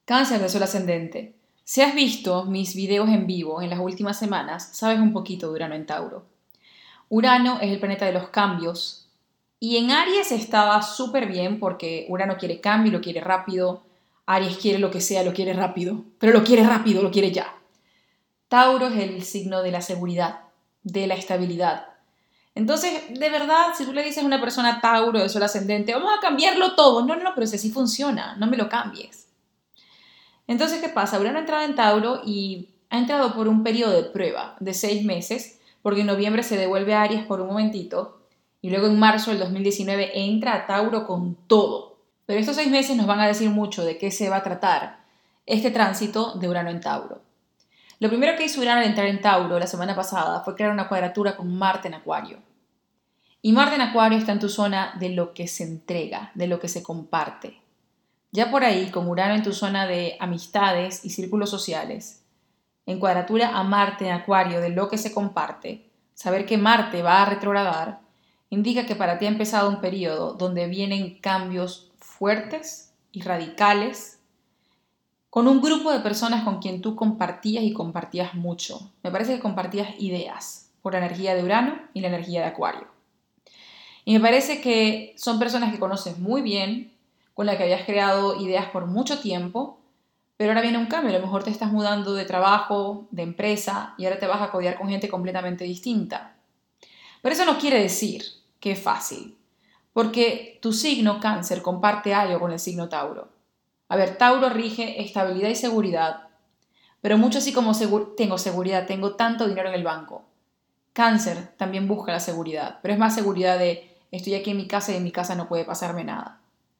Cáncer de sol ascendente. Si has visto mis videos en vivo en las últimas semanas, sabes un poquito de Urano en Tauro. Urano es el planeta de los cambios y en Aries estaba súper bien porque Urano quiere cambio, lo quiere rápido. Aries quiere lo que sea, lo quiere rápido, pero lo quiere rápido, lo quiere ya. Tauro es el signo de la seguridad, de la estabilidad. Entonces, de verdad, si tú le dices a una persona Tauro de sol ascendente, vamos a cambiarlo todo. No, pero si así funciona, no me lo cambies. Entonces, ¿qué pasa? Urano ha entrado en Tauro y ha entrado por un periodo de prueba de 6 meses, porque en noviembre se devuelve a Aries por un momentito y luego en marzo del 2019 entra a Tauro con todo. Pero estos 6 meses nos van a decir mucho de qué se va a tratar este tránsito de Urano en Tauro. Lo primero que hizo Urano al entrar en Tauro la semana pasada fue crear una cuadratura con Marte en Acuario. Y Marte en Acuario está en tu zona de lo que se entrega, de lo que se comparte. Ya por ahí, con Urano en tu zona de amistades y círculos sociales, en cuadratura a Marte en Acuario de lo que se comparte, saber que Marte va a retrogradar, indica que para ti ha empezado un periodo donde vienen cambios fuertes y radicales con un grupo de personas con quien tú compartías y compartías mucho. Me parece que compartías ideas por la energía de Urano y la energía de Acuario. Y me parece que son personas que conoces muy bien, con la que habías creado ideas por mucho tiempo, pero ahora viene un cambio, a lo mejor te estás mudando de trabajo, de empresa, y ahora te vas a codear con gente completamente distinta. Pero eso no quiere decir que es fácil, porque tu signo Cáncer comparte algo con el signo Tauro. A ver, Tauro rige estabilidad y seguridad, pero mucho así como tengo seguridad, tengo tanto dinero en el banco. Cáncer también busca la seguridad, pero es más seguridad de estoy aquí en mi casa y en mi casa no puede pasarme nada.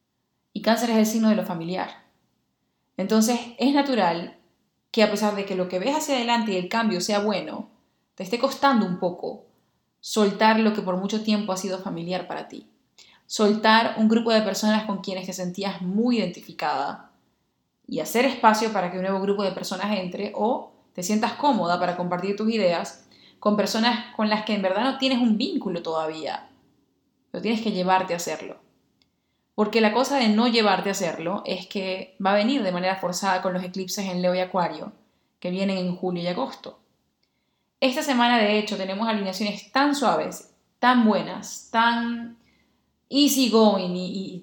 Y Cáncer es el signo de lo familiar. Entonces es natural que a pesar de que lo que ves hacia adelante y el cambio sea bueno, te esté costando un poco soltar lo que por mucho tiempo ha sido familiar para ti. Soltar un grupo de personas con quienes te sentías muy identificada y hacer espacio para que un nuevo grupo de personas entre o te sientas cómoda para compartir tus ideas con personas con las que en verdad no tienes un vínculo todavía, pero tienes que llevarte a hacerlo. Porque la cosa de no llevarte a hacerlo es que va a venir de manera forzada con los eclipses en Leo y Acuario, que vienen en julio y agosto. Esta semana, de hecho, tenemos alineaciones tan suaves, tan buenas, tan easy going y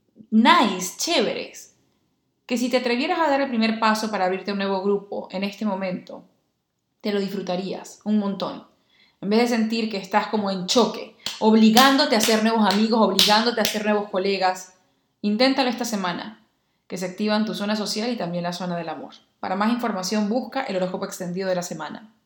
nice, chéveres, que si te atrevieras a dar el primer paso para abrirte a un nuevo grupo en este momento, te lo disfrutarías un montón. En vez de sentir que estás como en choque, obligándote a hacer nuevos amigos, obligándote a hacer nuevos colegas, inténtalo esta semana, que se activan tu zona social y también la zona del amor. Para más información busca el horóscopo extendido de la semana.